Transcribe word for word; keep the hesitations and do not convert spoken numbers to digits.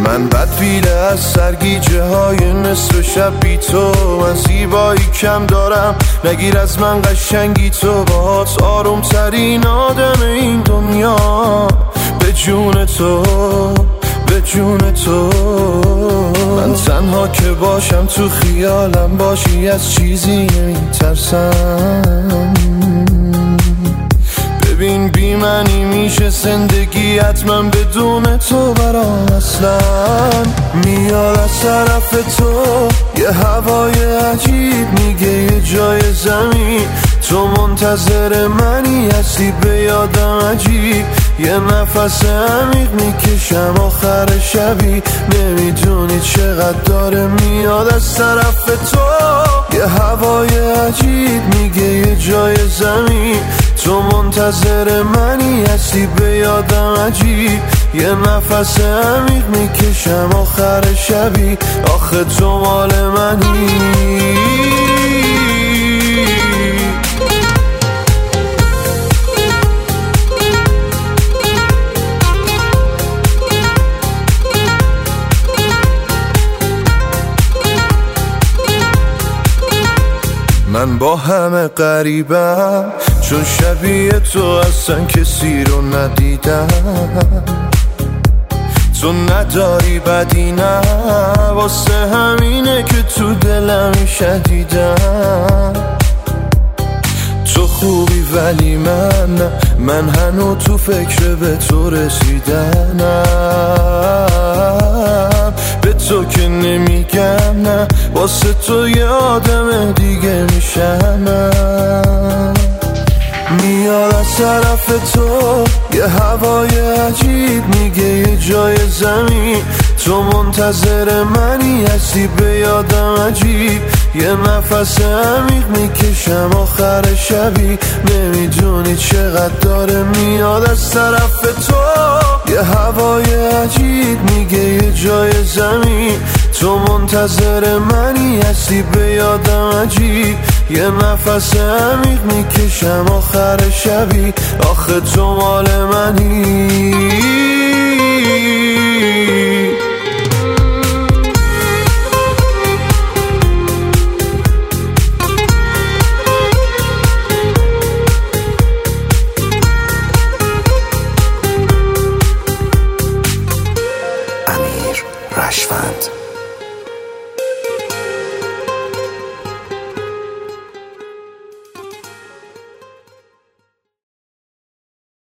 من بدبیله از سرگیجه های نصف شب بی تو. من زیبایی کم دارم نگیر از من قشنگی تو. باهات آروم ترین آدم این دنیا به جون تو، به جون تو. من تنها که باشم تو خیالم باشی از چیزی نمیترسم. ببین بی منی میشه زندگی حتما بدون تو برام اصلا. میاد از طرف تو یه هوای عجیب میگه یه جای زمین تو منتظر منی هستی به یادم عجیب. یه نفس عمیق میکشم آخر شبی نمیدونی چقدر داره میاد از طرف تو. یه هوای عجیب میگه یه جای زمین تو منتظر منی هستی به یادم عجیب. یه نفس عمیق میکشم آخر شبی آخه تو مال منی. من با همه غریبم چون شبیه تو اصلا کسی رو ندیدم. تو نداری بدی نه واسه همینه که تو دلم شدیدم. تو خوبی ولی من نه، من هنو تو فکر به تو رسیدنم. به تو که نمیگم نه واسه تو یه آدم دیگه میشم. میاد از طرف تو یه هوای عجیب میگه یه جای زمین تو منتظر منی هستی به یادم عجیب. یه نفس عمیق میکشم آخر شبی نمیدونی چقدر داره میاد از طرف تو. یه هوای عجیب میگه یه جای زمین تو منتظر منی هستی به یادم عجیب. یه نفس عمیق میکشم آخر شبی آخه تو مال منی. امیر رشفند.